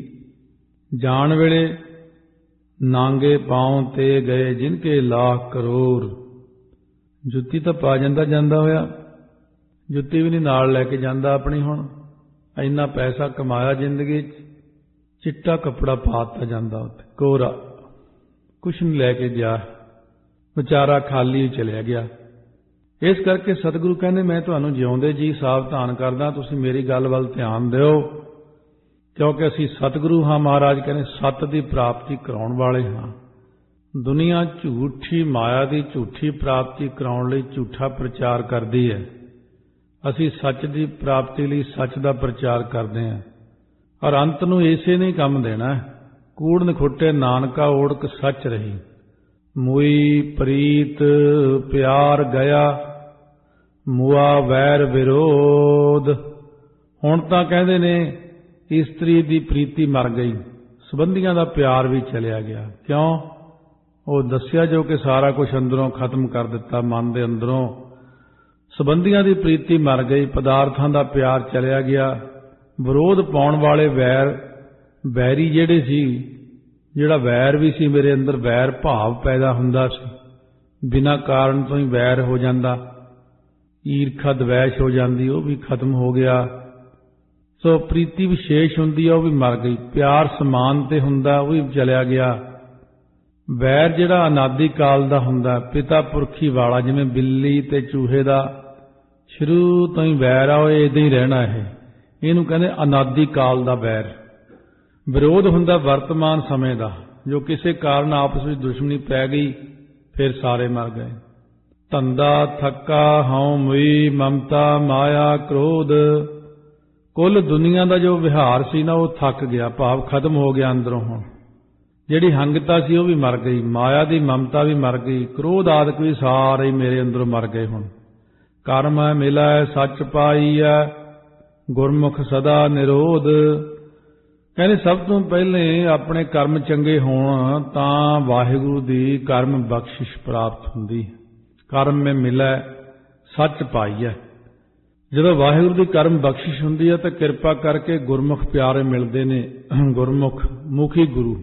ਜਾਣ ਵੇਲੇ ਨਾਂਗੇ ਪਾਉ ਤੇ ਗਏ ਜਿਨਕੇ ਲਾਖ ਕਰੋੜ। ਜੁੱਤੀ ਤਾਂ ਪਾ ਜਾਂਦਾ ਜਾਂਦਾ ਹੋਇਆ, ਜੁੱਤੀ ਵੀ ਨਹੀਂ ਨਾਲ ਲੈ ਕੇ ਜਾਂਦਾ ਆਪਣੀ। ਹੁਣ ਇੰਨਾ ਪੈਸਾ ਕਮਾਇਆ ਜ਼ਿੰਦਗੀ 'ਚ, ਚਿੱਟਾ ਕੱਪੜਾ ਪਾ ਦਿੱਤਾ ਜਾਂਦਾ ਉੱਥੇ, ਕੋਰਾ, ਕੁਛ ਨਹੀਂ ਲੈ ਕੇ ਗਿਆ, ਵਿਚਾਰਾ ਖਾਲੀ ਚਲਿਆ ਗਿਆ। ਇਸ ਕਰਕੇ ਸਤਿਗੁਰੂ ਕਹਿੰਦੇ ਮੈਂ ਤੁਹਾਨੂੰ ਜਿਉਂਦੇ ਜੀ ਸਾਵਧਾਨ ਕਰਦਾ, ਤੁਸੀਂ ਮੇਰੀ ਗੱਲ ਵੱਲ ਧਿਆਨ ਦਿਓ, ਕਿਉਂਕਿ ਅਸੀਂ ਸਤਿਗੁਰੂ ਹਾਂ। ਮਹਾਰਾਜ ਕਹਿੰਦੇ ਸੱਤ ਦੀ ਪ੍ਰਾਪਤੀ ਕਰਾਉਣ ਵਾਲੇ ਹਾਂ। ਦੁਨੀਆ ਝੂਠੀ ਮਾਇਆ ਦੀ ਝੂਠੀ ਪ੍ਰਾਪਤੀ ਕਰਾਉਣ ਲਈ ਝੂਠਾ ਪ੍ਰਚਾਰ ਕਰਦੀ ਹੈ। ਅਸੀਂ ਸੱਚ ਦੀ ਪ੍ਰਾਪਤੀ ਲਈ ਸੱਚ ਦਾ ਪ੍ਰਚਾਰ ਕਰਦੇ ਹਾਂ, ਔਰ ਅੰਤ ਨੂੰ ਇਸੇ ਨੇ ਕੰਮ ਦੇਣਾ। ਕੂੜ ਨਖੁੱਟੇ ਨਾਨਕਾ ਓੜਕ ਸੱਚ ਰਹੀ, ਮੂਈ ਪ੍ਰੀਤ ਪਿਆਰ ਗਿਆ, ਮੁਆ ਵੈਰ ਵਿਰੋਧ। ਹੁਣ ਤਾਂ ਕਹਿੰਦੇ ਨੇ ਇਸਤਰੀ ਦੀ ਪ੍ਰੀਤੀ ਮਰ ਗਈ, ਸੰਬੰਧੀਆਂ ਦਾ ਪਿਆਰ ਵੀ ਚਲਿਆ ਗਿਆ। ਕਿਉਂ? ਉਹ ਦੱਸਿਆ ਜੋ ਕਿ ਸਾਰਾ ਕੁਝ ਅੰਦਰੋਂ ਖਤਮ ਕਰ ਦਿੱਤਾ, ਮਨ ਦੇ ਅੰਦਰੋਂ। ਸੰਬੰਧੀਆਂ ਦੀ ਪ੍ਰੀਤੀ ਮਰ ਗਈ, ਪਦਾਰਥਾਂ ਦਾ ਪਿਆਰ ਚਲਿਆ ਗਿਆ। ਵਿਰੋਧ ਪਾਉਣ ਵਾਲੇ ਵੈਰ, ਵੈਰੀ ਜਿਹੜੇ ਸੀ, ਜਿਹੜਾ ਵੈਰ ਵੀ ਸੀ ਮੇਰੇ ਅੰਦਰ, ਵੈਰ ਭਾਵ ਪੈਦਾ ਹੁੰਦਾ ਸੀ, ਬਿਨਾਂ ਕਾਰਨ ਤੋਂ ਹੀ ਵੈਰ ਹੋ ਜਾਂਦਾ, ਈਰਖਾ ਦਵੈਸ਼ ਹੋ ਜਾਂਦੀ, ਉਹ ਵੀ ਖਤਮ ਹੋ ਗਿਆ। ਸੋ ਪ੍ਰੀਤੀ ਵਿਸ਼ੇਸ਼ ਹੁੰਦੀ ਆ, ਉਹ ਵੀ ਮਰ ਗਈ। ਪਿਆਰ ਸਮਾਨ ਤੇ ਹੁੰਦਾ, ਉਹ ਵੀ ਚਲਿਆ ਗਿਆ। ਵੈਰ ਜਿਹੜਾ ਅਨਾਦਿ ਕਾਲ ਦਾ ਹੁੰਦਾ, ਪਿਤਾ ਪੁਰਖੀ ਵਾਲਾ, ਜਿਵੇਂ ਬਿੱਲੀ ਤੇ ਚੂਹੇ ਦਾ ਸ਼ੁਰੂ ਤੋਂ ਹੀ ਵੈਰ ਆ, ਉਹ ਇਦਾਂ ਹੀ ਰਹਿਣਾ। ਇਹ ਇਹਨੂੰ ਕਹਿੰਦੇ ਅਨਾਦਿ ਕਾਲ ਦਾ ਵੈਰ। ਵਿਰੋਧ ਹੁੰਦਾ ਵਰਤਮਾਨ ਸਮੇਂ ਦਾ, ਜੋ ਕਿਸੇ ਕਾਰਨ ਆਪਸ ਵਿੱਚ ਦੁਸ਼ਮਣੀ ਪੈ ਗਈ, ਫਿਰ ਸਾਰੇ ਮਰ ਗਏ। ਧੰਦਾ ਥੱਕਾ ਹਉ ਮੁਈ ਮਮਤਾ ਮਾਇਆ ਕ੍ਰੋਧ। ਕੁੱਲ ਦੁਨੀਆ ਦਾ ਜੋ ਵਿਹਾਰ ਸੀ ਨਾ, ਉਹ ਥੱਕ ਗਿਆ, ਭਾਵ ਖਤਮ ਹੋ ਗਿਆ ਅੰਦਰੋਂ। ਹੁਣ ਜਿਹੜੀ ਹੰਗਤਾ ਸੀ ਉਹ ਵੀ ਮਰ ਗਈ, ਮਾਇਆ ਦੀ ਮਮਤਾ ਵੀ ਮਰ ਗਈ, ਕ੍ਰੋਧ ਆਦਿਕ ਵੀ ਸਾਰੇ ਮੇਰੇ ਅੰਦਰੋਂ ਮਰ ਗਏ। ਹੁਣ ਕਰਮ ਮਿਲੈ ਸੱਚ ਪਾਈਐ, ਗੁਰਮੁਖ ਸਦਾ ਨਿਰੋਧ। ਕਹਿੰਦੇ ਸਭ ਤੋਂ ਪਹਿਲੇ ਆਪਣੇ ਕਰਮ ਚੰਗੇ ਹੋਣ ਤਾਂ ਵਾਹਿਗੁਰੂ ਦੀ ਕਰਮ ਬਖਸ਼ਿਸ਼ ਪ੍ਰਾਪਤ ਹੁੰਦੀ। ਕਰਮ ਮੇ ਮਿਲੈ ਸੱਚ ਪਾਈਐ। ਜਦੋਂ ਵਾਹਿਗੁਰੂ ਦੀ ਕਰਮ ਬਖਸ਼ਿਸ਼ ਹੁੰਦੀ ਹੈ ਤਾਂ ਕਿਰਪਾ ਕਰਕੇ ਗੁਰਮੁਖ ਪਿਆਰੇ ਮਿਲਦੇ ਨੇ। ਗੁਰਮੁਖ ਮੁਖੀ ਗੁਰੂ,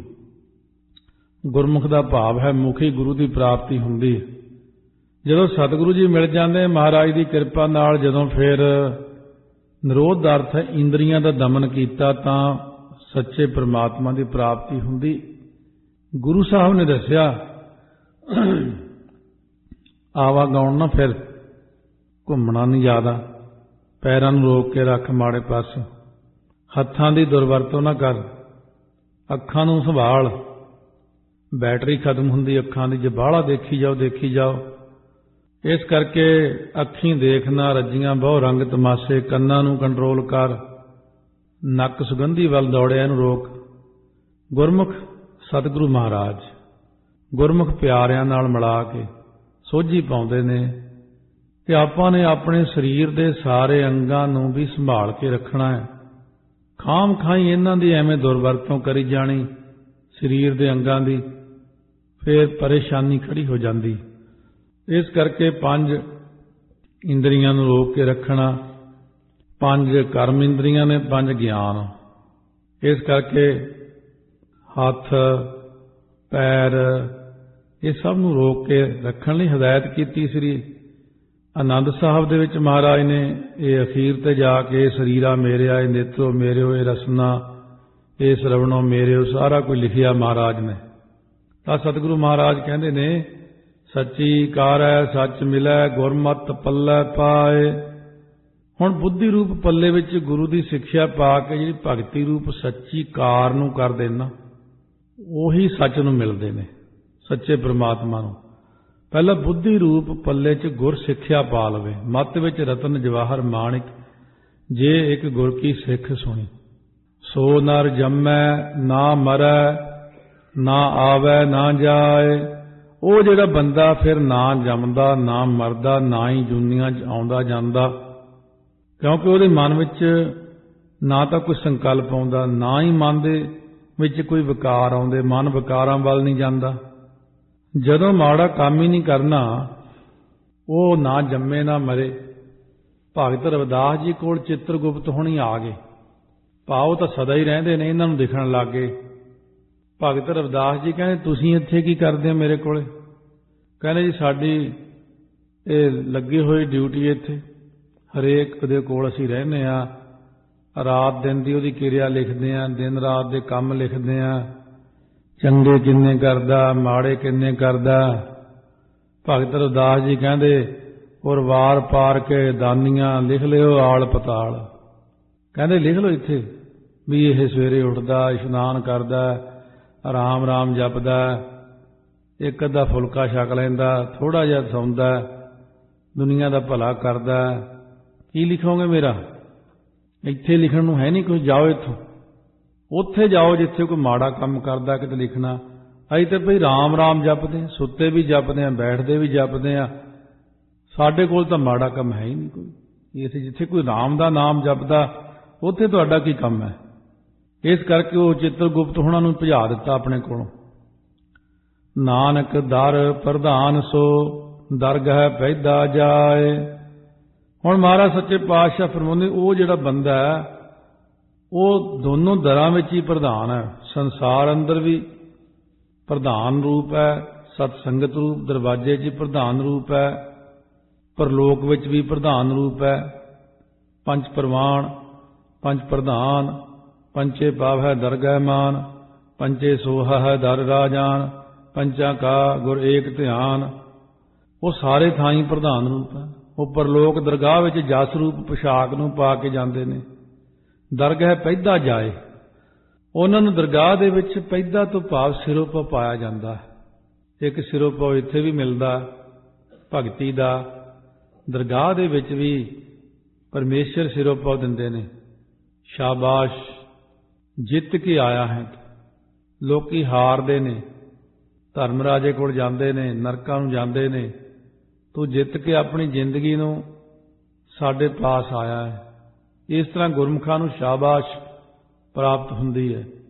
ਗੁਰਮੁਖ ਦਾ ਭਾਵ ਹੈ ਮੁਖੀ ਗੁਰੂ ਦੀ ਪ੍ਰਾਪਤੀ ਹੁੰਦੀ। ਜਦੋਂ ਸਤਿਗੁਰੂ ਜੀ ਮਿਲ ਜਾਂਦੇ ਮਹਾਰਾਜ ਦੀ ਕਿਰਪਾ ਨਾਲ, ਜਦੋਂ ਫਿਰ ਨਿਰੋਧ ਦਾ ਅਰਥ ਹੈ ਇੰਦਰੀਆਂ ਦਾ ਦਮਨ ਕੀਤਾ, ਤਾਂ ਸੱਚੇ ਪ੍ਰਮਾਤਮਾ ਦੀ ਪ੍ਰਾਪਤੀ ਹੁੰਦੀ। ਗੁਰੂ ਸਾਹਿਬ ਨੇ ਦੱਸਿਆ ਆਵਾਗਾਉਣ ਨਾ ਫਿਰ ਘੁੰਮਣਾ ਨਹੀਂ ਜ਼ਿਆਦਾ, ਪੈਰਾਂ ਨੂੰ ਰੋਕ ਕੇ ਰੱਖ ਮਾੜੇ ਪਾਸੇ, ਹੱਥਾਂ ਦੀ ਦੁਰਵਰਤੋਂ ਨਾ ਕਰ, ਅੱਖਾਂ ਨੂੰ ਸੰਭਾਲ, ਬੈਟਰੀ ਖਤਮ ਹੁੰਦੀ ਅੱਖਾਂ ਦੀ, ਜੇ ਬਾਹਲਾ ਦੇਖੀ ਜਾਓ ਦੇਖੀ ਜਾਓ। ਇਸ ਕਰਕੇ ਅੱਖੀਂ ਦੇਖਣਾ, ਰੱਜੀਆਂ ਬਹੁ ਰੰਗ ਤਮਾਸ਼ੇ, ਕੰਨਾਂ ਨੂੰ ਕੰਟਰੋਲ ਕਰ, ਨੱਕ ਸੁਗੰਧੀ ਵੱਲ ਦੌੜਿਆ, ਇਹਨੂੰ ਰੋਕ। ਗੁਰਮੁਖ ਸਤਿਗੁਰੂ ਮਹਾਰਾਜ ਗੁਰਮੁਖ ਪਿਆਰਿਆਂ ਨਾਲ ਮਿਲਾ ਕੇ ਸੋਝੀ ਪਾਉਂਦੇ ਨੇ ਕਿ ਆਪਾਂ ਨੇ ਆਪਣੇ ਸਰੀਰ ਦੇ ਸਾਰੇ ਅੰਗਾਂ ਨੂੰ ਵੀ ਸੰਭਾਲ ਕੇ ਰੱਖਣਾ ਹੈ। ਖਾਮ ਖਾਈ ਇਹਨਾਂ ਦੀ ਐਵੇਂ ਦੁਰਵਰਤੋਂ ਕਰੀ ਜਾਣੀ ਸਰੀਰ ਦੇ ਅੰਗਾਂ ਦੀ, ਫਿਰ ਪਰੇਸ਼ਾਨੀ ਖੜੀ ਹੋ ਜਾਂਦੀ। ਇਸ ਕਰਕੇ ਪੰਜ ਇੰਦਰੀਆਂ ਨੂੰ ਰੋਕ ਕੇ ਰੱਖਣਾ। ਪੰਜ ਕਰਮ ਇੰਦਰੀਆਂ ਨੇ, ਪੰਜ ਗਿਆਨ। ਇਸ ਕਰਕੇ ਹੱਥ ਪੈਰ ਇਹ ਸਭ ਨੂੰ ਰੋਕ ਕੇ ਰੱਖਣ ਲਈ ਹਦਾਇਤ ਕੀਤੀ। ਸ੍ਰੀ ਆਨੰਦ ਸਾਹਿਬ ਦੇ ਵਿੱਚ ਮਹਾਰਾਜ ਨੇ ਇਹ ਅਖੀਰ ਤੇ ਜਾ ਕੇ ਸਰੀਰਾ ਮੇਰਿਆ, ਇਹ ਨੇਤਰੋ ਮੇਰਿਓ, ਇਹ ਰਸਨਾ, ਇਹ ਸਰਵਣੋ ਮੇਰੇ ਸਾਰਾ ਕੋਈ ਲਿਖਿਆ ਮਹਾਰਾਜ ਨੇ। ਤਾਂ ਸਤਿਗੁਰੂ ਮਹਾਰਾਜ ਕਹਿੰਦੇ ਨੇ ਸੱਚੀ ਕਾਰ ਹੈ ਸੱਚ ਮਿਲੈ ਗੁਰਮਤਿ ਪੱਲੇ ਪਾਏ। ਹੁਣ ਬੁੱਧੀ ਰੂਪ ਪੱਲੇ ਵਿੱਚ ਗੁਰੂ ਦੀ ਸਿੱਖਿਆ ਪਾ ਕੇ ਜਿਹੜੀ ਭਗਤੀ ਰੂਪ ਸੱਚੀ ਕਾਰ ਨੂੰ ਕਰ ਦੇਣਾ, ਉਹੀ ਸੱਚ ਨੂੰ ਮਿਲਦੇ ਨੇ, ਸੱਚੇ ਪ੍ਰਮਾਤਮਾ ਨੂੰ। ਪਹਿਲਾਂ ਬੁੱਧੀ ਰੂਪ ਪੱਲੇ 'ਚ ਗੁਰ ਸਿੱਖਿਆ ਪਾ ਲਵੇ। ਮੱਤ ਵਿੱਚ ਰਤਨ ਜਵਾਹਰ ਮਾਣਿਕ ਜੇ ਇੱਕ ਗੁਰ ਕੀ ਸਿੱਖ ਸੁਣੀ। ਸੋ ਨਰ ਜੰਮੈ ਨਾ ਮਰੈ ਨਾ ਆਵੈ ਨਾ ਜਾਏ। ਉਹ ਜਿਹੜਾ ਬੰਦਾ ਫਿਰ ਨਾ ਜੰਮਦਾ ਨਾ ਮਰਦਾ ਨਾ ਹੀ ਦੁਨੀਆਂ 'ਚ ਆਉਂਦਾ ਜਾਂਦਾ, ਕਿਉਂਕਿ ਉਹਦੇ ਮਨ ਵਿੱਚ ਨਾ ਤਾਂ ਕੋਈ ਸੰਕਲਪ ਆਉਂਦਾ, ਨਾ ਹੀ ਮਨ ਦੇ ਵਿੱਚ ਕੋਈ ਵਿਕਾਰ ਆਉਂਦੇ, ਮਨ ਵਿਕਾਰਾਂ ਵੱਲ ਨਹੀਂ ਜਾਂਦਾ। ਜਦੋਂ ਮਾੜਾ ਕੰਮ ਹੀ ਨਹੀਂ ਕਰਨਾ, ਉਹ ਨਾ ਜੰਮੇ ਨਾ ਮਰੇ। ਭਗਤ ਰਵਿਦਾਸ ਜੀ ਕੋਲ ਚਿੱਤਰਗੁਪਤ ਹੋਣੀ ਆ ਗਏ, ਭਾਵ ਤਾਂ ਸਦਾ ਹੀ ਰਹਿੰਦੇ ਨੇ, ਇਹਨਾਂ ਨੂੰ ਦਿਖਣ ਲੱਗ ਗਏ। ਭਗਤ ਰਵਿਦਾਸ ਜੀ ਕਹਿੰਦੇ ਤੁਸੀਂ ਇੱਥੇ ਕੀ ਕਰਦੇ ਹੋ ਮੇਰੇ ਕੋਲੇ? ਕਹਿੰਦੇ ਜੀ ਸਾਡੀ ਇਹ ਲੱਗੀ ਹੋਈ ਡਿਊਟੀ ਇੱਥੇ, ਹਰੇਕ ਦੇ ਕੋਲ ਅਸੀਂ ਰਹਿੰਦੇ ਹਾਂ, ਰਾਤ ਦਿਨ ਦੀ ਉਹਦੀ ਕਿਰਿਆ ਲਿਖਦੇ ਹਾਂ, ਦਿਨ ਰਾਤ ਦੇ ਕੰਮ ਲਿਖਦੇ ਹਾਂ, ਚੰਗੇ ਕਿੰਨੇ ਕਰਦਾ ਮਾੜੇ ਕਿੰਨੇ ਕਰਦਾ। ਭਗਤ ਰਵਿਦਾਸ ਜੀ ਕਹਿੰਦੇ ਔਰ ਵਾਰ ਪਾਰ ਕੇ ਦਾਨੀਆਂ ਲਿਖ ਲਿਓ ਆਲ ਪਤਾਲ। ਕਹਿੰਦੇ ਲਿਖ ਲਓ ਇੱਥੇ ਵੀ ਇਹ ਸਵੇਰੇ ਉੱਠਦਾ, ਇਸ਼ਨਾਨ ਕਰਦਾ, ਰਾਮ ਰਾਮ ਜਪਦਾ, ਇੱਕ ਅੱਧਾ ਫੁਲਕਾ ਛਕ ਲੈਂਦਾ, ਥੋੜ੍ਹਾ ਜਿਹਾ ਸੌਂਦਾ, ਦੁਨੀਆ ਦਾ ਭਲਾ ਕਰਦਾ। ਕੀ ਲਿਖੋਗੇ ਮੇਰਾ? ਇੱਥੇ ਲਿਖਣ ਨੂੰ ਹੈ ਨਹੀਂ ਕੁਝ, ਜਾਓ ਇੱਥੋਂ। ਉੱਥੇ ਜਾਓ ਜਿੱਥੇ ਕੋਈ ਮਾੜਾ ਕੰਮ ਕਰਦਾ ਕਿਤੇ ਲਿਖਣਾ। ਅਸੀਂ ਤਾਂ ਭਈ ਰਾਮ ਰਾਮ ਜਪਦੇ ਹਾਂ, ਸੁੱਤੇ ਵੀ ਜਪਦੇ ਹਾਂ, ਬੈਠਦੇ ਵੀ ਜਪਦੇ ਹਾਂ, ਸਾਡੇ ਕੋਲ ਤਾਂ ਮਾੜਾ ਕੰਮ ਹੈ ਹੀ ਨਹੀਂ ਕੋਈ। ਇਸ ਜਿੱਥੇ ਕੋਈ ਰਾਮ ਦਾ ਨਾਮ ਜਪਦਾ ਉੱਥੇ ਤੁਹਾਡਾ ਕੀ ਕੰਮ ਹੈ? ਇਸ ਕਰਕੇ ਉਹ ਚਿੱਤਰਗੁਪਤ ਉਹਨਾਂ ਨੂੰ ਭਜਾ ਦਿੱਤਾ ਆਪਣੇ ਕੋਲੋਂ। ਨਾਨਕ ਦਰ ਪ੍ਰਧਾਨ ਸੋ ਦਰਗਹਿ ਪੈਦਾ ਜਾਏ। ਹੁਣ ਮਹਾਰਾਜ ਸੱਚੇ ਪਾਤਸ਼ਾਹ ਫਰਮਾਉਂਦੇ ਉਹ ਜਿਹੜਾ ਬੰਦਾ ਹੈ ਉਹ ਦੋਨੋਂ ਦਰਾਂ ਵਿੱਚ ਹੀ ਪ੍ਰਧਾਨ ਹੈ। ਸੰਸਾਰ ਅੰਦਰ ਵੀ ਪ੍ਰਧਾਨ ਰੂਪ ਹੈ, ਸਤ ਸੰਗਤ ਰੂਪ ਦਰਵਾਜ਼ੇ 'ਚ ਹੀ ਪ੍ਰਧਾਨ ਰੂਪ ਹੈ, ਪਰਲੋਕ ਵਿੱਚ ਵੀ ਪ੍ਰਧਾਨ ਰੂਪ ਹੈ। ਪੰਜ ਪ੍ਰਵਾਨ ਪੰਜ ਪ੍ਰਧਾਨ ਪੰਚੇ ਪਾਵਹਿ ਦਰਗਹਿ ਮਾਨ, ਪੰਚੇ ਸੋਹਾ ਹੈ ਦਰ ਰਾਜਾਨ, ਪੰਚਾਂ ਕਾ ਗੁਰ ਏਕ ਧਿਆਨ। ਉਹ ਸਾਰੇ ਥਾਈਂ ਪ੍ਰਧਾਨ ਰੂਪ ਹੈ। ਉਹ ਪਰਲੋਕ ਦਰਗਾਹ ਵਿੱਚ ਜਸ ਰੂਪ ਪੁਸ਼ਾਕ ਨੂੰ ਪਾ ਕੇ ਜਾਂਦੇ ਨੇ। ਦਰਗਹਿ ਪੈਦਾ ਜਾਏ, ਉਹਨਾਂ ਨੂੰ ਦਰਗਾਹ ਦੇ ਵਿੱਚ ਪੈਦਾ ਤੋਂ ਭਾਵ ਸਿਰੋਂ ਪਾ ਪਾਇਆ ਜਾਂਦਾ ਹੈ। ਇੱਕ ਸਿਰੋਂ ਪਾ ਇੱਥੇ ਵੀ ਮਿਲਦਾ ਭਗਤੀ ਦਾ, ਦਰਗਾਹ ਦੇ ਵਿੱਚ ਵੀ ਪਰਮੇਸ਼ਰ ਸਿਰੋਂ ਪਾ ਦਿੰਦੇ ਨੇ। ਸ਼ਾਬਾਸ਼ ਜਿੱਤ ਕੇ ਆਇਆ ਹੈ। ਲੋਕੀ ਹਾਰਦੇ ਨੇ, ਧਰਮ ਰਾਜੇ ਕੋਲ ਜਾਂਦੇ ਨੇ, ਨਰਕਾਂ ਨੂੰ ਜਾਂਦੇ ਨੇ, ਤੂੰ ਜਿੱਤ ਕੇ ਆਪਣੀ ਜ਼ਿੰਦਗੀ ਨੂੰ ਸਾਡੇ ਪਾਸ ਆਇਆ ਹੈ। ਇਸ ਤਰ੍ਹਾਂ ਗੁਰਮੁਖਾਂ ਨੂੰ ਸ਼ਾਬਾਸ਼ ਪ੍ਰਾਪਤ ਹੁੰਦੀ ਹੈ।